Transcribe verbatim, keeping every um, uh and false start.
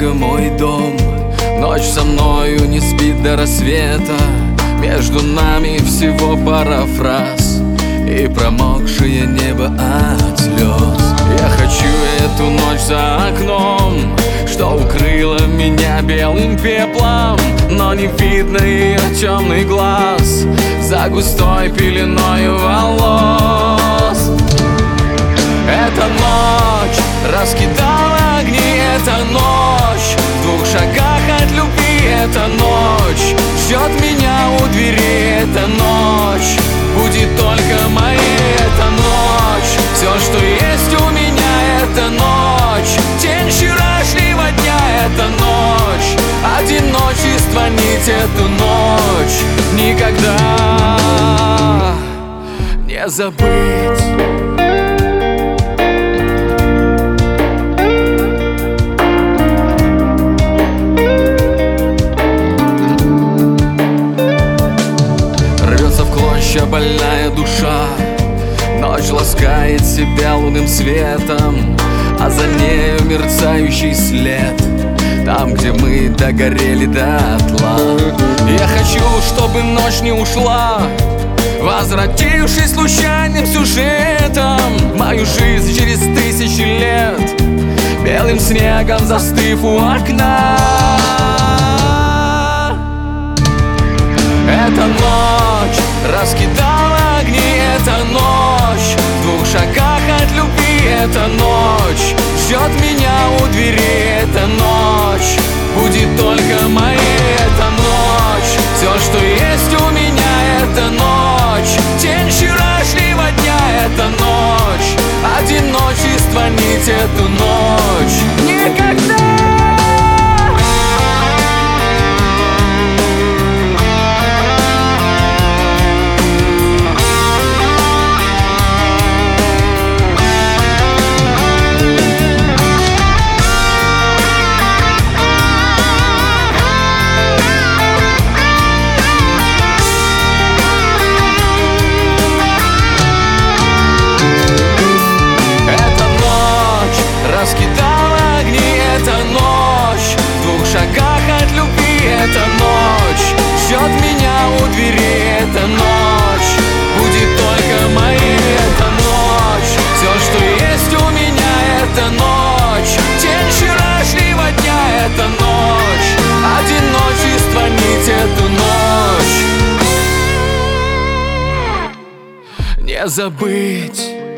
дорога, мой дом. Ночь со мною не спит до рассвета. Между нами всего пара фраз и промокшее небо от слез. Я хочу эту ночь за окном, что укрыла меня белым пеплом, но не видно ее темный глаз за густой пеленою волос. Эта ночь раскидала огни, эта ночь в двух шагах от любви, эта ночь ждет меня у двери, эта ночь будет только моей, эта ночь все, что есть у меня, эта ночь тень вчерашнего дня, эта ночь одиночество, нить, эту ночь никогда не забыть. Больная душа, ночь ласкает себя лунным светом, а за нею мерцающий след, там, где мы догорели дотла. Я хочу, чтобы ночь не ушла, возвратившись случайным сюжетом в мою жизнь через тысячи лет, белым снегом застыв у окна. Эта ночь раскидала огни, эта ночь в двух шагах от любви, эта ночь ждет меня у двери, эта ночь будет только моей, эта ночь все, что есть у меня, эта ночь тень вчерашнего дня, эта ночь одиночество, нить, эту ночь никогда. Раскидала огни, эта ночь в двух шагах от любви, эта ночь ждет меня у двери, эта ночь будет только моей, эта ночь все, что есть у меня, эта ночь тень вчерашнего дня, эта ночь одиночество, нить, эту ночь не забыть.